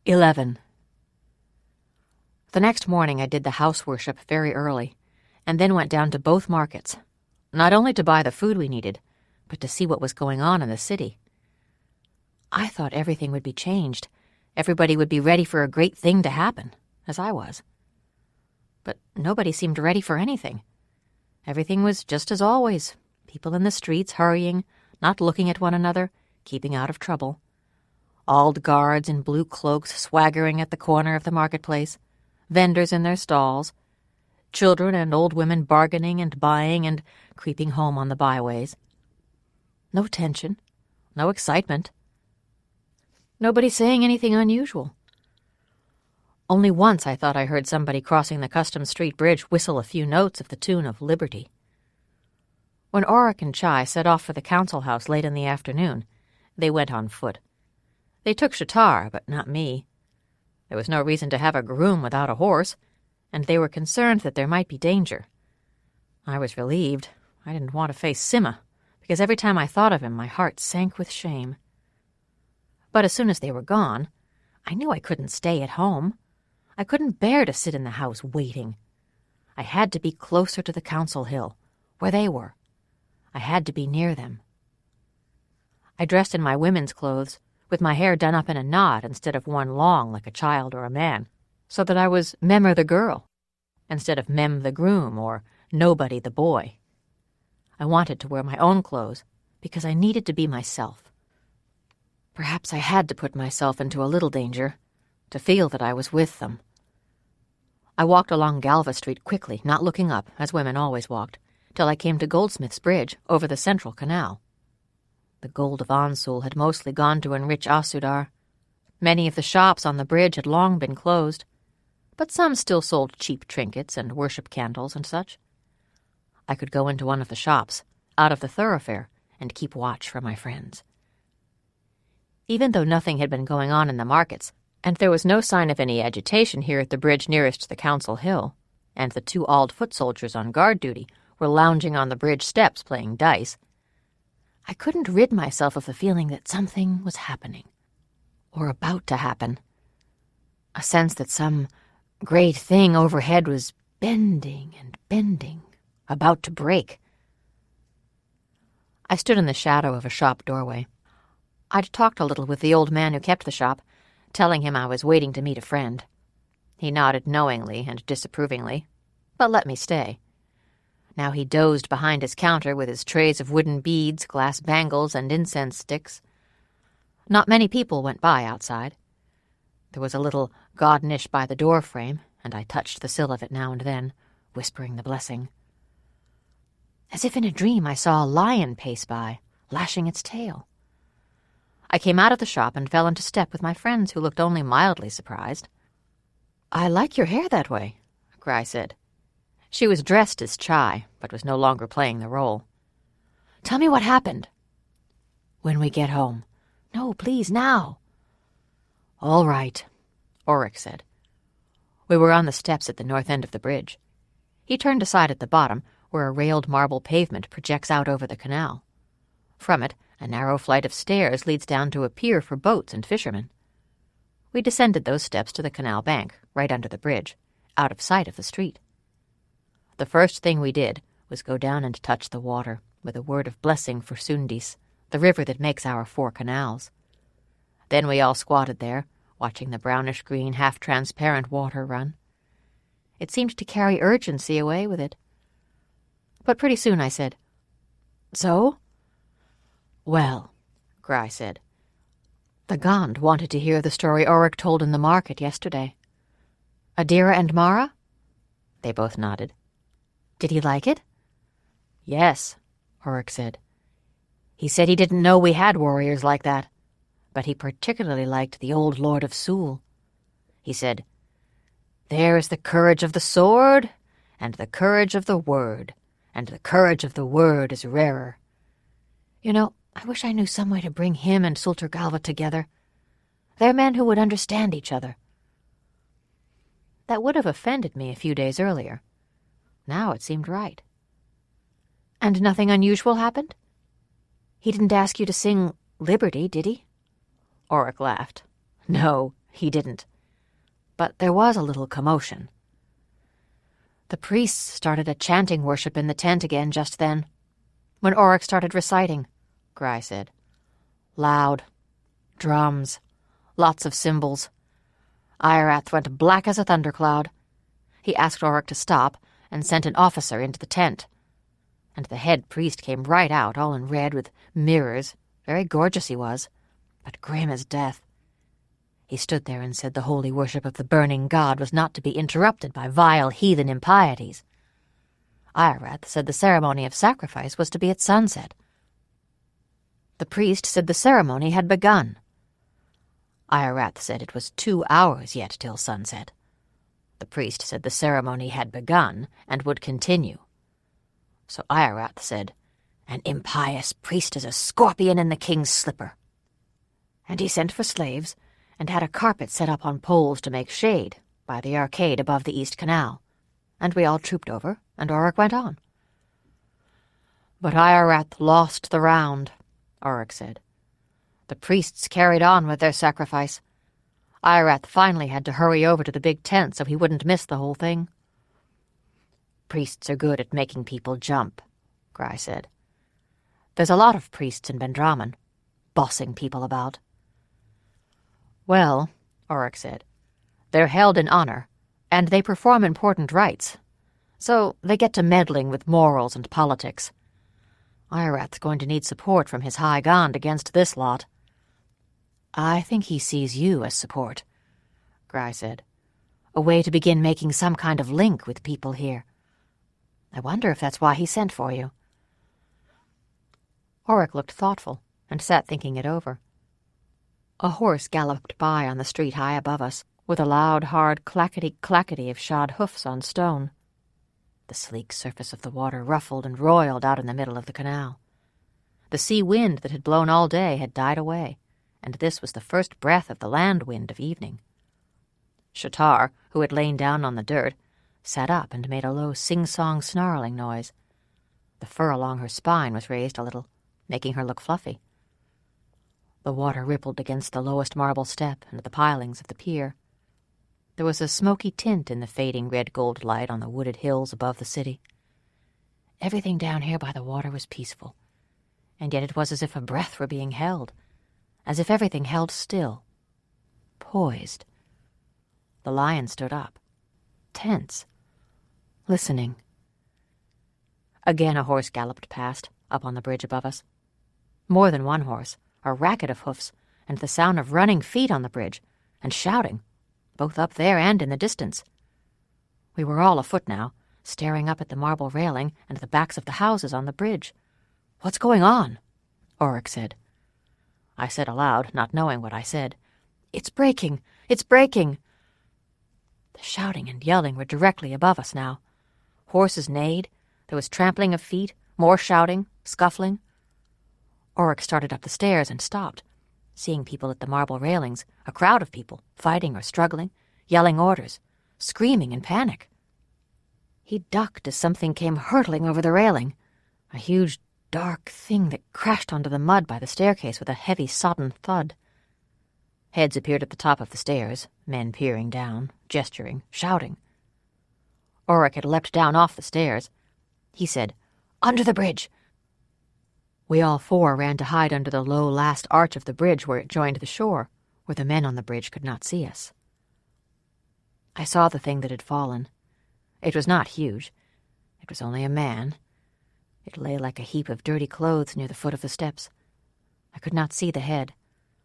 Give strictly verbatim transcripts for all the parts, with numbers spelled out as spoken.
Eleven. The next morning I did the house worship very early, and then went down to both markets, not only to buy the food we needed, but to see what was going on in the city. I thought everything would be changed. Everybody would be ready for a great thing to happen, as I was. But nobody seemed ready for anything. Everything was just as always. People in the streets hurrying, not looking at one another, keeping out of trouble. Auld guards in blue cloaks swaggering at the corner of the marketplace, vendors in their stalls, children and old women bargaining and buying and creeping home on the byways. No tension, no excitement. Nobody saying anything unusual. Only once I thought I heard somebody crossing the Custom Street Bridge whistle a few notes of the tune of Liberty. When Oric and Chai set off for the council house late in the afternoon, they went on foot. They took Shatar, but not me. There was no reason to have a groom without a horse, and they were concerned that there might be danger. I was relieved. I didn't want to face Sima, because every time I thought of him, my heart sank with shame. But as soon as they were gone, I knew I couldn't stay at home. I couldn't bear to sit in the house waiting. I had to be closer to the council hill, where they were. I had to be near them. I dressed in my women's clothes, with my hair done up in a knot instead of worn long like a child or a man, so that I was Memmer the girl, instead of Mem the groom or Nobody the boy. I wanted to wear my own clothes, because I needed to be myself. Perhaps I had to put myself into a little danger, to feel that I was with them. I walked along Galva Street quickly, not looking up, as women always walked, till I came to Goldsmith's Bridge over the Central Canal. The gold of Ansul had mostly gone to enrich Asudar. Many of the shops on the bridge had long been closed, but some still sold cheap trinkets and worship candles and such. I could go into one of the shops, out of the thoroughfare, and keep watch for my friends. Even though nothing had been going on in the markets, and there was no sign of any agitation here at the bridge nearest the Council Hill, and the two Auld foot soldiers on guard duty were lounging on the bridge steps playing dice, I couldn't rid myself of the feeling that something was happening, or about to happen. A sense that some great thing overhead was bending and bending, about to break. I stood in the shadow of a shop doorway. I'd talked a little with the old man who kept the shop, telling him I was waiting to meet a friend. He nodded knowingly and disapprovingly, but let me stay. Now he dozed behind his counter with his trays of wooden beads, glass bangles, and incense sticks. Not many people went by outside. There was a little god niche by the door frame, and I touched the sill of it now and then, whispering the blessing. As if in a dream, I saw a lion pace by, lashing its tail. I came out of the shop and fell into step with my friends, who looked only mildly surprised. "I like your hair that way," Gry said. She was dressed as Chai, but was no longer playing the role. "Tell me what happened." "When we get home." "No, please, now." "All right," Oric said. We were on the steps at the north end of the bridge. He turned aside at the bottom, where a railed marble pavement projects out over the canal. From it, a narrow flight of stairs leads down to a pier for boats and fishermen. We descended those steps to the canal bank, right under the bridge, out of sight of the street. The first thing we did was go down and touch the water, with a word of blessing for Sundis, the river that makes our four canals. Then we all squatted there, watching the brownish-green, half-transparent water run. It seemed to carry urgency away with it. But pretty soon I said, "So?" "Well," Gry said, "the Gond wanted to hear the story Oric told in the market yesterday." "Adira and Mara?" They both nodded. "Did he like it?" "Yes," Oric said. "He said he didn't know we had warriors like that, but he particularly liked the old Lord of Sul. He said, 'There is the courage of the sword, and the courage of the word, and the courage of the word is rarer.' You know, I wish I knew some way to bring him and Sultur Galva together. They're men who would understand each other." That would have offended me a few days earlier. Now it seemed right. "And nothing unusual happened? He didn't ask you to sing Liberty, did he?" Oric laughed. "No, he didn't. But there was a little commotion. The priests started a chanting worship in the tent again just then. When Oryx started reciting, Gry said. Loud. Drums. Lots of cymbals. Irath went black as a thundercloud. He asked Oryx to stop and sent an officer into the tent. And the head priest came right out, all in red with mirrors. Very gorgeous he was, but grim as death. He stood there and said the holy worship of the burning god was not to be interrupted by vile heathen impieties. Irath said the ceremony of sacrifice was to be at sunset. The priest said the ceremony had begun. Irath said it was two hours yet till sunset. The priest said the ceremony had begun and would continue. So Irath said, An impious priest is a scorpion in the king's slipper. And he sent for slaves and had a carpet set up on poles to make shade by the arcade above the East Canal, and we all trooped over, and Oryx went on. But Irath lost the round, Oryx said. The priests carried on with their sacrifice. Irath finally had to hurry over to the big tent so he wouldn't miss the whole thing. Priests are good at making people jump, Gry said. There's a lot of priests in Vendramin, bossing people about. Well, Oryx said, they're held in honor, and they perform important rites, so they get to meddling with morals and politics. Irath's going to need support from his High Gond against this lot. I think he sees you as support, Gry said. A way to begin making some kind of link with people here. I wonder if that's why he sent for you. Oryx looked thoughtful and sat thinking it over. A horse galloped by on the street high above us, with a loud, hard clackety-clackety of shod hoofs on stone. The sleek surface of the water ruffled and roiled out in the middle of the canal. The sea wind that had blown all day had died away, and this was the first breath of the land wind of evening. Shatar, who had lain down on the dirt, sat up and made a low sing-song snarling noise. The fur along her spine was raised a little, making her look fluffy. The water rippled against the lowest marble step and the pilings of the pier. There was a smoky tint in the fading red-gold light on the wooded hills above the city. Everything down here by the water was peaceful, and yet it was as if a breath were being held, as if everything held still, poised. The lion stood up, tense, listening. Again a horse galloped past, up on the bridge above us. More than one horse, a racket of hoofs, and the sound of running feet on the bridge, and shouting, both up there and in the distance. We were all afoot now, staring up at the marble railing and the backs of the houses on the bridge. What's going on? Oryx said. I said aloud, not knowing what I said. It's breaking! It's breaking! The shouting and yelling were directly above us now. Horses neighed, there was trampling of feet, more shouting, scuffling. Oryx started up the stairs and stopped, seeing people at the marble railings, a crowd of people, fighting or struggling, yelling orders, screaming in panic. He ducked as something came hurtling over the railing, a huge, dark thing that crashed onto the mud by the staircase with a heavy, sodden thud. Heads appeared at the top of the stairs, men peering down, gesturing, shouting. Oryx had leapt down off the stairs. He said, "Under the bridge!" We all four ran to hide under the low last arch of the bridge where it joined the shore, where the men on the bridge could not see us. I saw the thing that had fallen. It was not huge. It was only a man. It lay like a heap of dirty clothes near the foot of the steps. I could not see the head.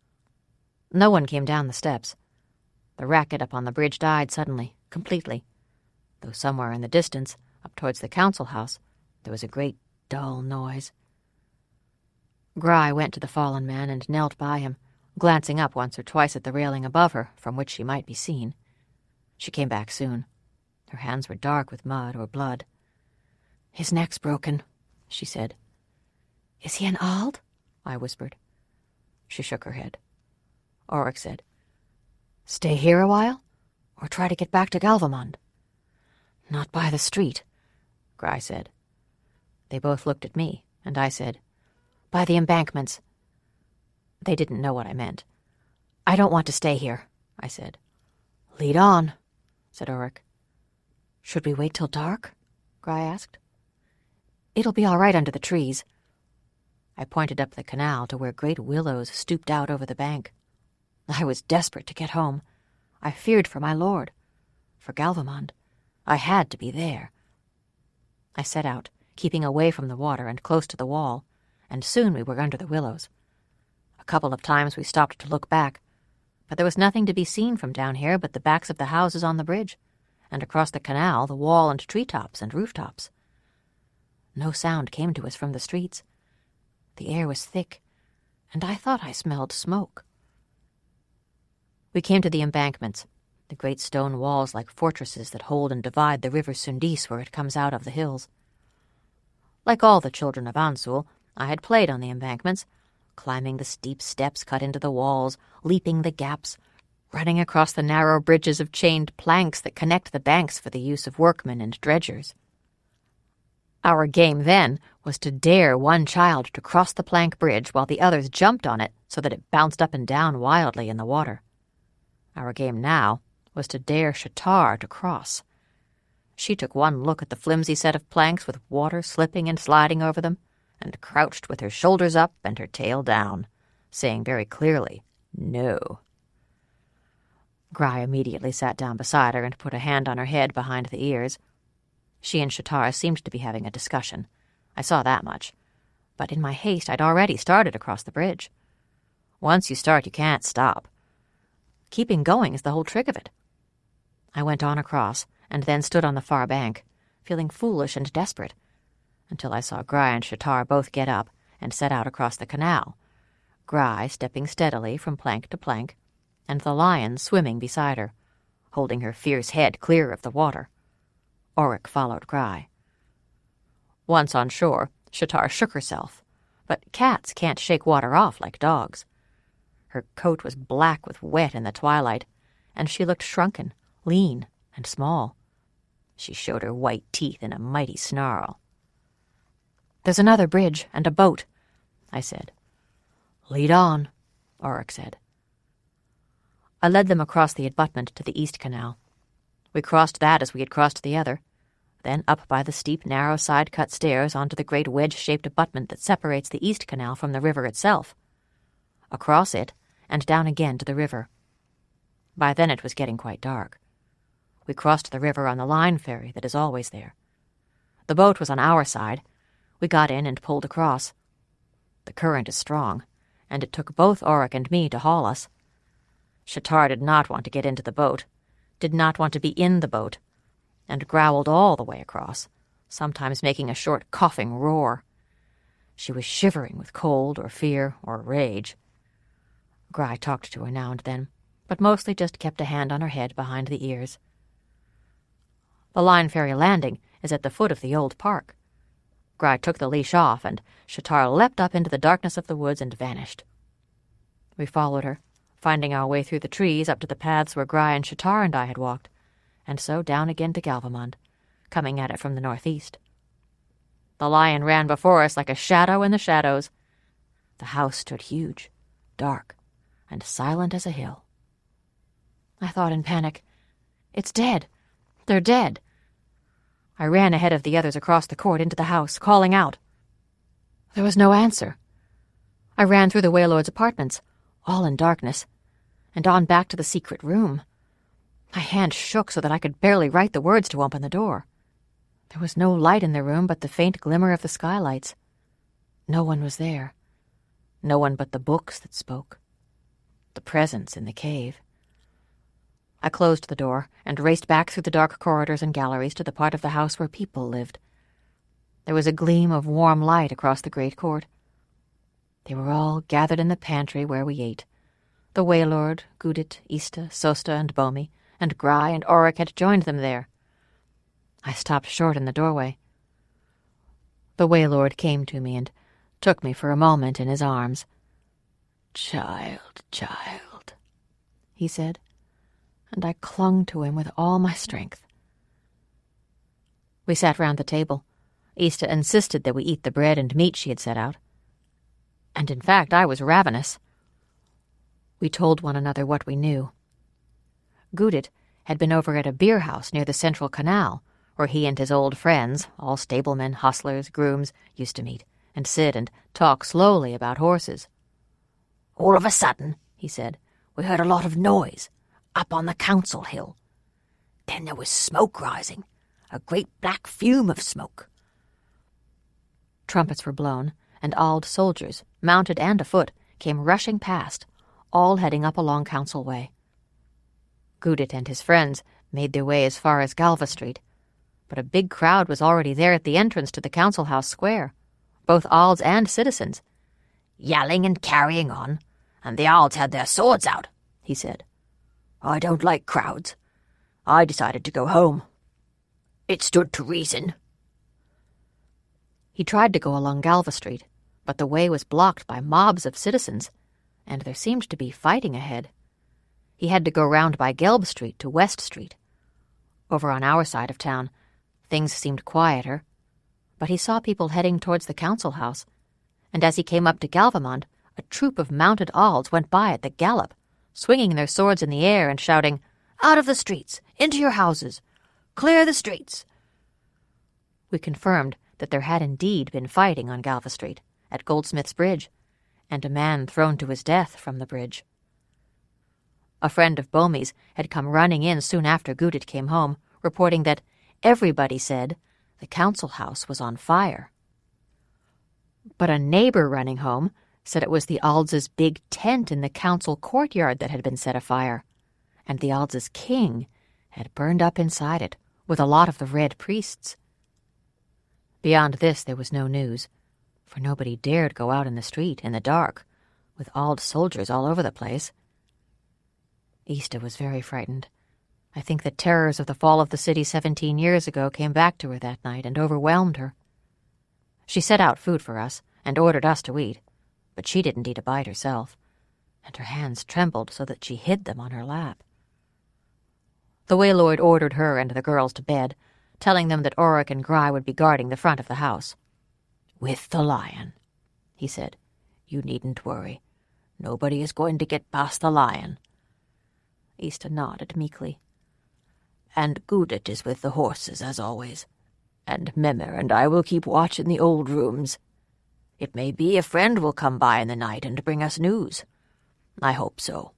No one came down the steps. The racket up on the bridge died suddenly, completely, though somewhere in the distance, up towards the council house, there was a great dull noise. Gry went to the fallen man and knelt by him, glancing up once or twice at the railing above her, from which she might be seen. She came back soon. Her hands were dark with mud or blood. "His neck's broken," she said. "Is he an Ald?" I whispered. She shook her head. Oryx said, "Stay here a while, or try to get back to Galvamond?" "Not by the street," Gry said. They both looked at me, and I said, "By the embankments." They didn't know what I meant. "I don't want to stay here," I I said. "Lead on," said Ulrich. "Should we wait till dark?" Gry asked. "It'll be all right under the trees." I pointed up the canal to where great willows stooped out over the bank. I was desperate to get home. I feared for my lord. For Galvamond. I had to be there. I set out, keeping away from the water and close to the wall, and soon we were under the willows. A couple of times we stopped to look back, but there was nothing to be seen from down here but the backs of the houses on the bridge, and across the canal the wall and treetops and rooftops. No sound came to us from the streets. The air was thick, and I thought I smelled smoke. We came to the embankments, the great stone walls like fortresses that hold and divide the river Sundis where it comes out of the hills. Like all the children of Ansul, I had played on the embankments, climbing the steep steps cut into the walls, leaping the gaps, running across the narrow bridges of chained planks that connect the banks for the use of workmen and dredgers. Our game then was to dare one child to cross the plank bridge while the others jumped on it so that it bounced up and down wildly in the water. Our game now was to dare Shatar to cross. She took one look at the flimsy set of planks with water slipping and sliding over them, and crouched with her shoulders up and her tail down, saying very clearly, "No." Gry immediately sat down beside her and put a hand on her head behind the ears. She and Shatar seemed to be having a discussion. I saw that much. But in my haste I'd already started across the bridge. Once you start, you can't stop. Keeping going is the whole trick of it. I went on across, and then stood on the far bank, feeling foolish and desperate, until I saw Gry and Shatar both get up and set out across the canal, Gry stepping steadily from plank to plank, and the lion swimming beside her, holding her fierce head clear of the water. Ulrich followed Gry. Once on shore, Shatar shook herself, but cats can't shake water off like dogs. Her coat was black with wet in the twilight, and she looked shrunken, lean, and small. She showed her white teeth in a mighty snarl. "There's another bridge and a boat," I said. "Lead on," Ulrich said. I led them across the abutment to the east canal. We crossed that as we had crossed the other, then up by the steep, narrow side-cut stairs onto the great wedge-shaped abutment that separates the east canal from the river itself. Across it, and down again to the river. By then it was getting quite dark. We crossed the river on the line ferry that is always there. The boat was on our side. We got in and pulled across. The current is strong, and it took both Ulrich and me to haul us. Shatar did not want to get into the boat, did not want to be in the boat, and growled all the way across, sometimes making a short coughing roar. She was shivering with cold or fear or rage. Gry talked to her now and then, but mostly just kept a hand on her head behind the ears. The line ferry landing is at the foot of the old park. Gry took the leash off, and Shatar leapt up into the darkness of the woods and vanished. We followed her, finding our way through the trees up to the paths where Gry and Shatar and I had walked, and so down again to Galvamond, coming at it from the northeast. The lion ran before us like a shadow in the shadows. The house stood huge, dark, and silent as a hill. I thought in panic, "It's dead. They're dead." I ran ahead of the others across the court into the house, calling out. There was no answer. I ran through the Waylord's apartments, all in darkness, and on back to the secret room. My hand shook so that I could barely write the words to open the door. There was no light in the room but the faint glimmer of the skylights. No one was there. No one but the books that spoke. The presence in the cave. I closed the door and raced back through the dark corridors and galleries to the part of the house where people lived. There was a gleam of warm light across the great court. They were all gathered in the pantry where we ate. The Waylord, Gudit, Ista, Sosta, and Bomi, and Gry and Ulrich had joined them there. I stopped short in the doorway. The Waylord came to me and took me for a moment in his arms. "Child, child," he said, and I clung to him with all my strength. We sat round the table. Ista insisted that we eat the bread and meat she had set out. And in fact I was ravenous. We told one another what we knew. Gudit had been over at a beer house near the central canal, where he and his old friends, all stablemen, hostlers, grooms, used to meet and sit and talk slowly about horses. "All of a sudden," he said, "we heard a lot of noise up on the council hill. Then there was smoke rising, a great black fume of smoke." Trumpets were blown, and Ald soldiers, mounted and afoot, came rushing past, all heading up along Council Way. Gudit and his friends made their way as far as Galva Street, but a big crowd was already there at the entrance to the Council House Square, both Alds and citizens. "Yelling and carrying on, and the Alds had their swords out," he said. "I don't like crowds. I decided to go home. It stood to reason." He tried to go along Galva Street, but the way was blocked by mobs of citizens, and there seemed to be fighting ahead. He had to go round by Gelb Street to West Street. Over on our side of town, things seemed quieter, but he saw people heading towards the council house, and as he came up to Galvamond, a troop of mounted Alds went by at the gallop, swinging their swords in the air and shouting, "Out of the streets! Into your houses! Clear the streets!" We confirmed that there had indeed been fighting on Galva Street, at Goldsmith's Bridge, and a man thrown to his death from the bridge. A friend of Bomey's had come running in soon after Gudit came home, reporting that everybody said the council house was on fire. But a neighbor running home said it was the Alds' big tent in the council courtyard that had been set afire, and the Alds' king had burned up inside it with a lot of the red priests. Beyond this there was no news, for nobody dared go out in the street in the dark, with Ald soldiers all over the place. Easta was very frightened. I think the terrors of the fall of the city seventeen years ago came back to her that night and overwhelmed her. She set out food for us and ordered us to eat, but she didn't eat a bite herself, and her hands trembled so that she hid them on her lap. The Waylord ordered her and the girls to bed, telling them that Oric and Gry would be guarding the front of the house. "With the lion," he said. "You needn't worry. Nobody is going to get past the lion." Easta nodded meekly. "And Gudit is with the horses, as always. And Mimir and I will keep watch in the old rooms. It may be a friend will come by in the night and bring us news. I hope so."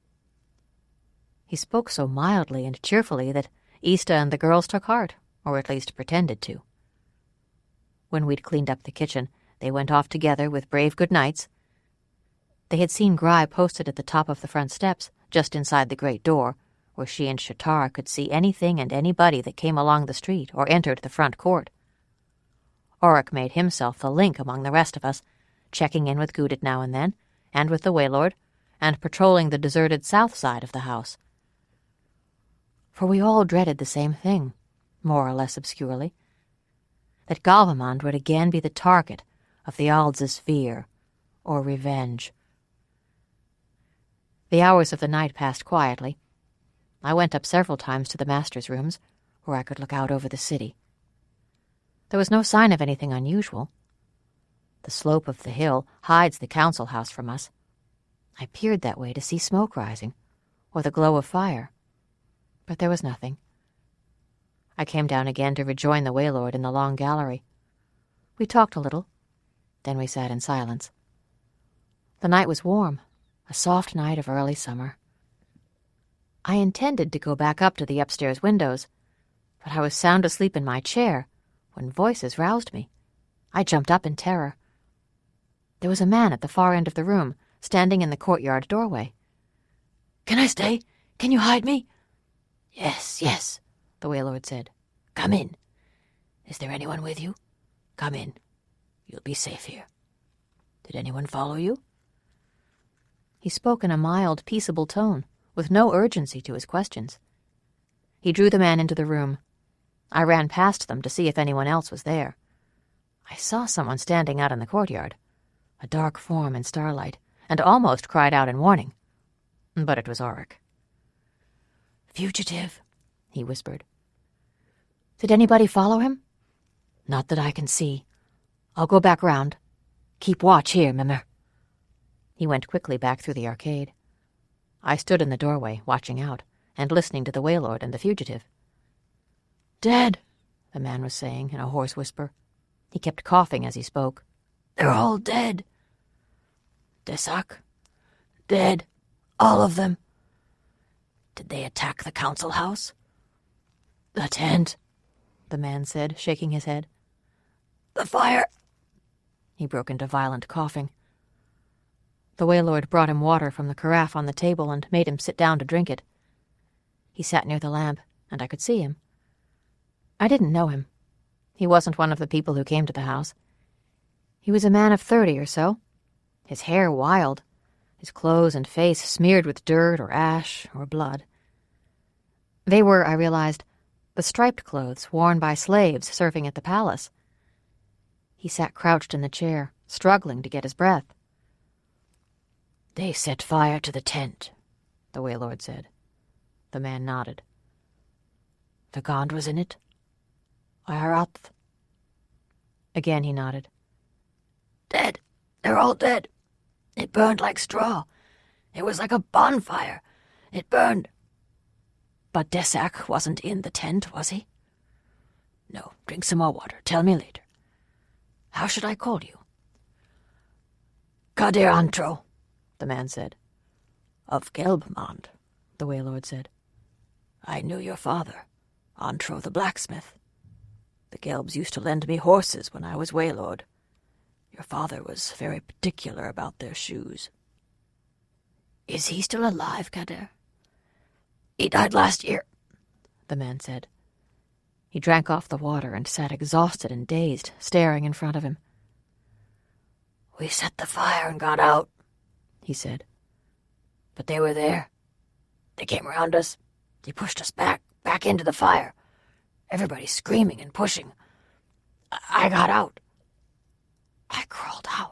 He spoke so mildly and cheerfully that Easta and the girls took heart, or at least pretended to. When we'd cleaned up the kitchen, they went off together with brave good nights. They had seen Gry posted at the top of the front steps, just inside the great door, where she and Shatar could see anything and anybody that came along the street or entered the front court. Oric made himself the link among the rest of us, checking in with Gudit now and then, and with the Waylord, and patrolling the deserted south side of the house. For we all dreaded the same thing, more or less obscurely, that Galvamond would again be the target of the Alds' fear or revenge. The hours of the night passed quietly. I went up several times to the master's rooms, where I could look out over the city. There was no sign of anything unusual. The slope of the hill hides the council house from us. I peered that way to see smoke rising, or the glow of fire, but there was nothing. I came down again to rejoin the Waylord in the long gallery. We talked a little, then we sat in silence. The night was warm, a soft night of early summer. I intended to go back up to the upstairs windows, but I was sound asleep in my chair when voices roused me. I jumped up in terror. There was a man at the far end of the room, standing in the courtyard doorway. "Can I stay? Can you hide me?" "Yes, yes," the Waylord said. "Come in. Is there anyone with you? Come in. You'll be safe here. Did anyone follow you?" He spoke in a mild, peaceable tone, with no urgency to his questions. He drew the man into the room. I ran past them to see if anyone else was there. I saw someone standing out in the courtyard, a dark form in starlight, and almost cried out in warning. But it was Oric. "Fugitive," he whispered. "Did anybody follow him?" "Not that I can see. I'll go back round. Keep watch here, Mimir." He went quickly back through the arcade. I stood in the doorway, watching out, and listening to the Waylord and the fugitive. "Dead," the man was saying in a hoarse whisper. He kept coughing as he spoke. "They're all dead. Desak, dead. All of them. Did they attack the council house?" "The tent," the man said, shaking his head. "The fire." He broke into violent coughing. The Waylord brought him water from the carafe on the table and made him sit down to drink it. He sat near the lamp, and I could see him. I didn't know him. He wasn't one of the people who came to the house. He was a man of thirty or so, his hair wild, his clothes and face smeared with dirt or ash or blood. They were, I realized, the striped clothes worn by slaves serving at the palace. He sat crouched in the chair, struggling to get his breath. "They set fire to the tent," the Waylord said. The man nodded. "The Gond was in it?" "Ayarath." Again he nodded. "Dead. They're all dead. It burned like straw. It was like a bonfire. It burned. But Desak wasn't in the tent, was he?" "No. Drink some more water. Tell me later. How should I call you?" "Kader Antro," the man said. "Of Gelbmond," the Waylord said. "I knew your father, Antro the blacksmith. The Gelbs used to lend me horses when I was Waylord. Your father was very particular about their shoes." "Is he still alive, Kader?" "He died last year," the man said. He drank off the water and sat exhausted and dazed, staring in front of him. "We set the fire and got out," he said. "But they were there. They came around us. They pushed us back, back into the fire. Everybody screaming and pushing. I, I got out. I crawled out."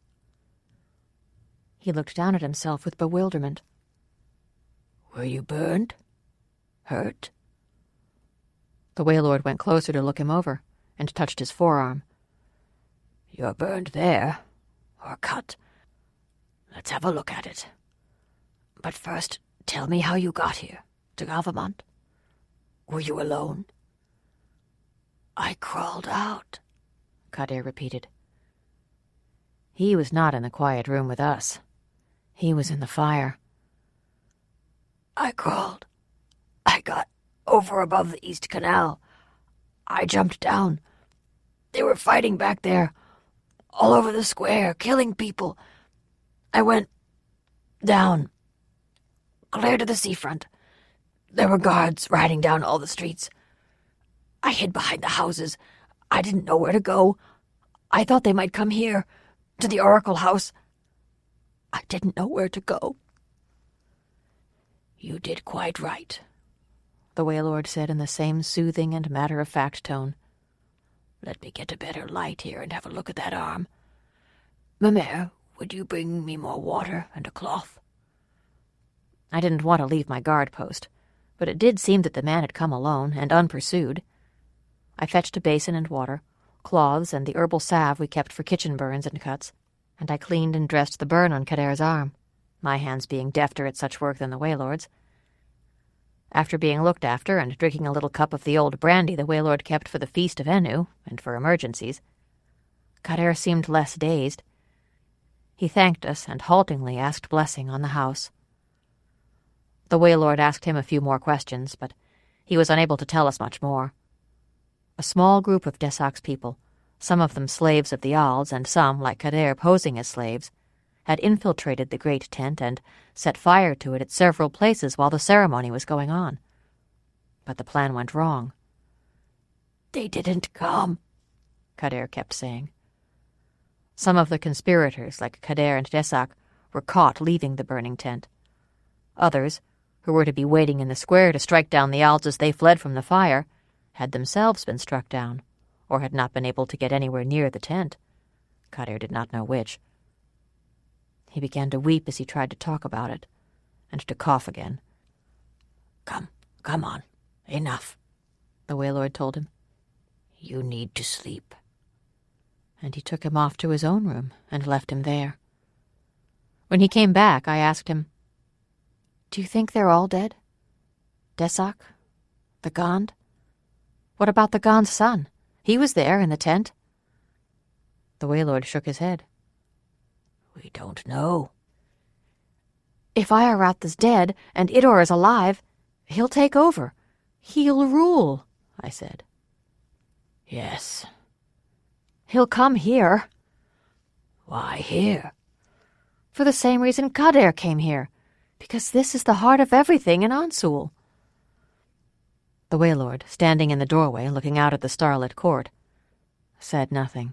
He looked down at himself with bewilderment. "Were you burned? Hurt?" The Waylord went closer to look him over, and touched his forearm. "You're burned there, or cut. Let's have a look at it. But first, tell me how you got here, to Galvamont. Were you alone?" "I crawled out," Kader repeated. He was not in the quiet room with us. He was in the fire. "I crawled. I got over above the East Canal. I jumped down. They were fighting back there, all over the square, killing people. I went down, clear to the seafront. There were guards riding down all the streets. I hid behind the houses. I didn't know where to go. I thought they might come here, to the Oracle House. I didn't know where to go." "You did quite right," the Waylord said in the same soothing and matter-of-fact tone. "Let me get a better light here and have a look at that arm. Mimere, would you bring me more water and a cloth?" I didn't want to leave my guard post, but it did seem that the man had come alone and unpursued. I fetched a basin and water, cloths and the herbal salve we kept for kitchen burns and cuts, and I cleaned and dressed the burn on Kader's arm, my hands being defter at such work than the Waylord's. After being looked after and drinking a little cup of the old brandy the Waylord kept for the feast of Enu and for emergencies, Kader seemed less dazed. He thanked us and haltingly asked blessing on the house. The Waylord asked him a few more questions, but he was unable to tell us much more. A small group of Desak's people, some of them slaves of the Alds and some, like Kader, posing as slaves, had infiltrated the great tent and set fire to it at several places while the ceremony was going on. But the plan went wrong. "They didn't come," Kader kept saying. Some of the conspirators, like Kader and Desak, were caught leaving the burning tent. Others, who were to be waiting in the square to strike down the Alds as they fled from the fire, had themselves been struck down, or had not been able to get anywhere near the tent. Kader did not know which. He began to weep as he tried to talk about it, and to cough again. "Come, come on. Enough," the Waylord told him. "You need to sleep." And he took him off to his own room and left him there. When he came back, I asked him, "Do you think they're all dead?" Desak? The Gond? What about the Gond's son? He was there in the tent. The Waylord shook his head. We don't know. If Ayarath is dead and Idor is alive, he'll take over. He'll rule, I said. Yes. He'll come here. Why here? For the same reason Kader came here, because this is the heart of everything in Ansul. The Waylord, standing in the doorway looking out at the starlit court, said nothing.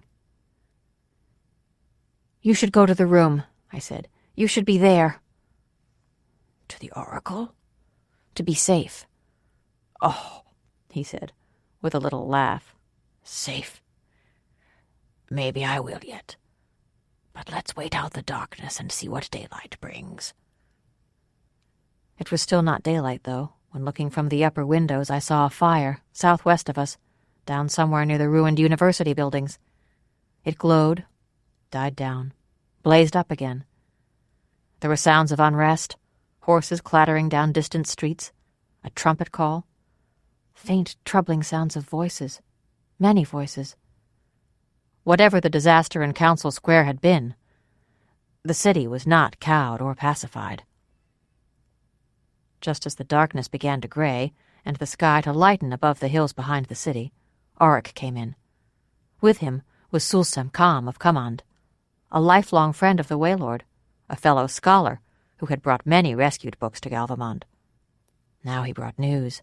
You should go to the room, I said. You should be there. To the Oracle? To be safe. Oh, he said, with a little laugh. Safe. Maybe I will yet. But let's wait out the darkness and see what daylight brings. It was still not daylight, though, when looking from the upper windows I saw a fire, southwest of us, down somewhere near the ruined university buildings. It glowed, died down, blazed up again. There were sounds of unrest, horses clattering down distant streets, a trumpet call, faint, troubling sounds of voices, many voices. Whatever the disaster in Council Square had been, the city was not cowed or pacified. Just as the darkness began to gray and the sky to lighten above the hills behind the city, Auric came in. With him was Sulsem Kam of Kamand, a lifelong friend of the Waylord, a fellow scholar who had brought many rescued books to Galvamond. Now he brought news.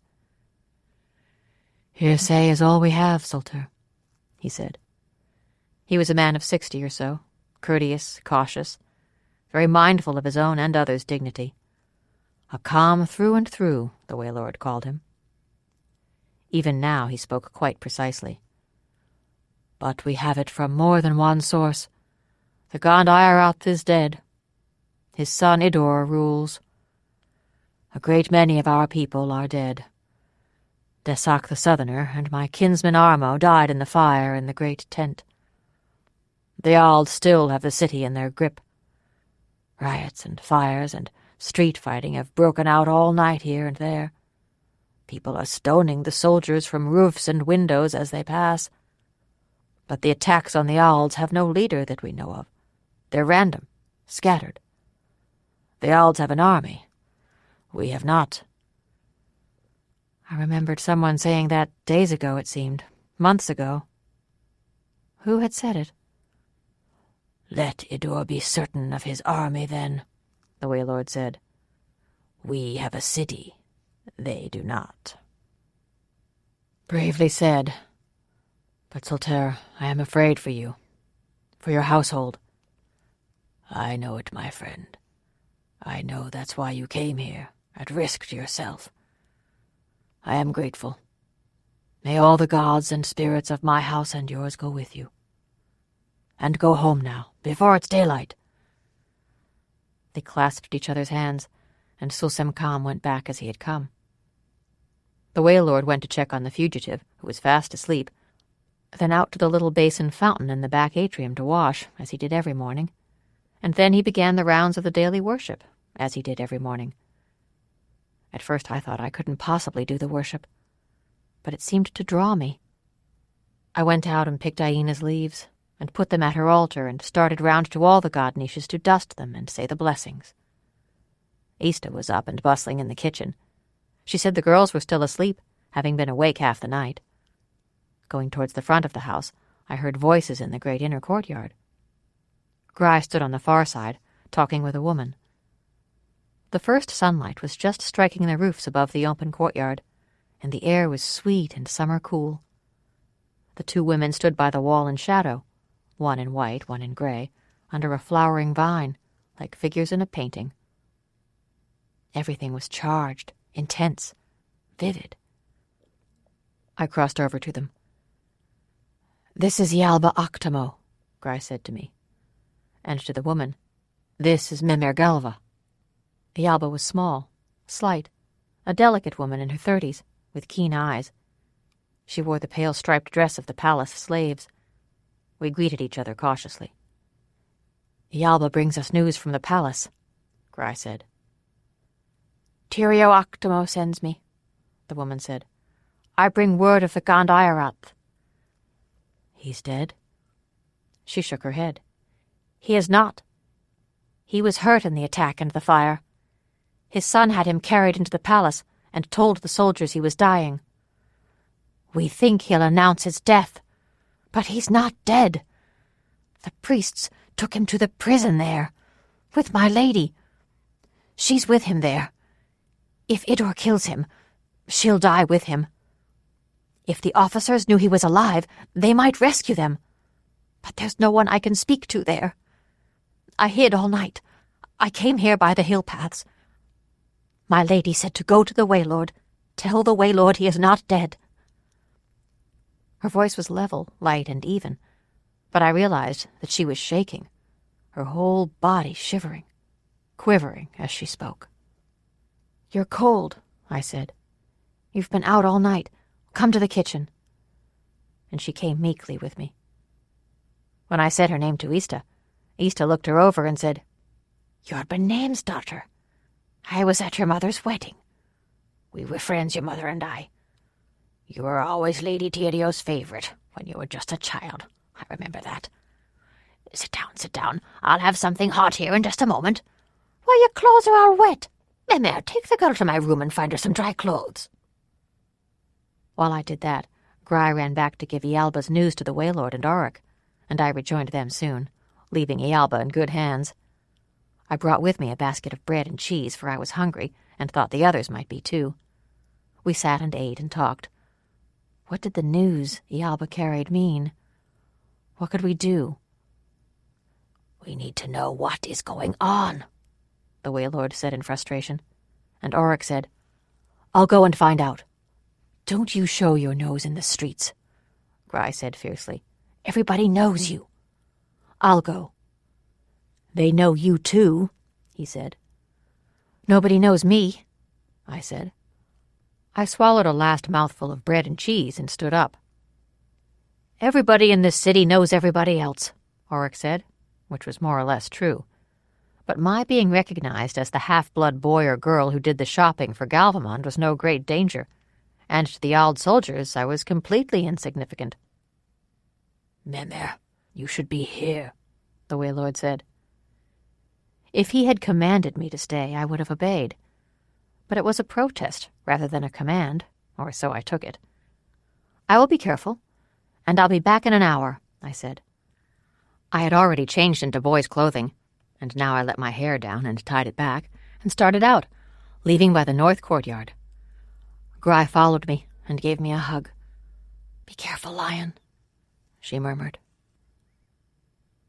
Hearsay is all we have, Sulter, he said. He was a man of sixty or so, courteous, cautious, very mindful of his own and others' dignity. A calm through and through, the Waylord called him. Even now he spoke quite precisely. But we have it from more than one source. The Gond Ayarath is dead. His son Idor rules. A great many of our people are dead. Desak the Southerner and my kinsman Armo died in the fire in the great tent. The Ald still have the city in their grip. Riots and fires and street fighting have broken out all night here and there. People are stoning the soldiers from roofs and windows as they pass. But the attacks on the Alds have no leader that we know of. They're random, scattered. The Alds have an army. We have not. I remembered someone saying that days ago, it seemed, months ago. Who had said it? Let Idor be certain of his army, then, the Waylord said. We have a city. They do not. Bravely said. But, Sulter, I am afraid for you. For your household. I know it, my friend. I know that's why you came here, at risk to yourself. I am grateful. May all the gods and spirits of my house and yours go with you. And go home now, before it's daylight. They clasped each other's hands, and Sulsem Kam went back as he had come. The Waylord went to check on the fugitive, who was fast asleep, then out to the little basin fountain in the back atrium to wash, as he did every morning, and then he began the rounds of the daily worship, as he did every morning. At first I thought I couldn't possibly do the worship, but it seemed to draw me. I went out and picked Aina's leaves, and put them at her altar, and started round to all the god niches to dust them and say the blessings. Easta was up and bustling in the kitchen. She said the girls were still asleep, having been awake half the night. Going towards the front of the house, I heard voices in the great inner courtyard. Gry stood on the far side, talking with a woman. The first sunlight was just striking the roofs above the open courtyard, and the air was sweet and summer cool. The two women stood by the wall in shadow, one in white, one in gray, under a flowering vine, like figures in a painting. Everything was charged, intense, vivid. I crossed over to them. "This is Yalba Octamo," Gry said to me. And to the woman, "This is Mimir Galva." Yalba was small, slight, a delicate woman in her thirties, with keen eyes. She wore the pale striped dress of the palace slaves. We greeted each other cautiously. "Yalba brings us news from the palace," Gry said. "Tyrio Octamo sends me," the woman said. "I bring word of the Gand Ayarath." "He's dead?" She shook her head. "He is not. He was hurt in the attack and the fire. His son had him carried into the palace and told the soldiers he was dying. We think he'll announce his death, but he's not dead. The priests took him to the prison there, with my lady. She's with him there. If Idor kills him, she'll die with him. If the officers knew he was alive, they might rescue them. But there's no one I can speak to there. I hid all night. I came here by the hill paths. My lady said to go to the Waylord. Tell the Waylord he is not dead." Her voice was level, light, and even, but I realized that she was shaking, her whole body shivering, quivering as she spoke. "You're cold," I said. "You've been out all night. Come to the kitchen." And she came meekly with me. When I said her name to Easta, Easta looked her over and said, "You're Benaim's daughter. I was at your mother's wedding. We were friends, your mother and I. You were always Lady Tirio's favourite when you were just a child. I remember that. Sit down, sit down. I'll have something hot here in just a moment. Why, your clothes are all wet. Mimir, take the girl to my room and find her some dry clothes." While I did that, Gry ran back to give Ialba's news to the Waylord and Auric, and I rejoined them soon, leaving Ialba in good hands. I brought with me a basket of bread and cheese, for I was hungry, and thought the others might be too. We sat and ate and talked. What did the news Ialba carried mean? What could we do? "We need to know what is going on," the Waylord said in frustration, and Auric said, "I'll go and find out." "Don't you show your nose in the streets," Gry said fiercely. "Everybody knows you." "I'll go." "They know you too," he said. "Nobody knows me," I said. I swallowed a last mouthful of bread and cheese and stood up. "Everybody in this city knows everybody else," Auric said, which was more or less true. But my being recognized as the half-blood boy or girl who did the shopping for Galvamond was no great danger, and to the Ald soldiers I was completely insignificant. "Mimir, you should be here," the Waylord said. If he had commanded me to stay, I would have obeyed. But it was a protest rather than a command, or so I took it. "I will be careful, and I'll be back in an hour," I said. I had already changed into boy's clothing, and now I let my hair down and tied it back, and started out, leaving by the north courtyard. Gry followed me and gave me a hug. "Be careful, Lion," she murmured.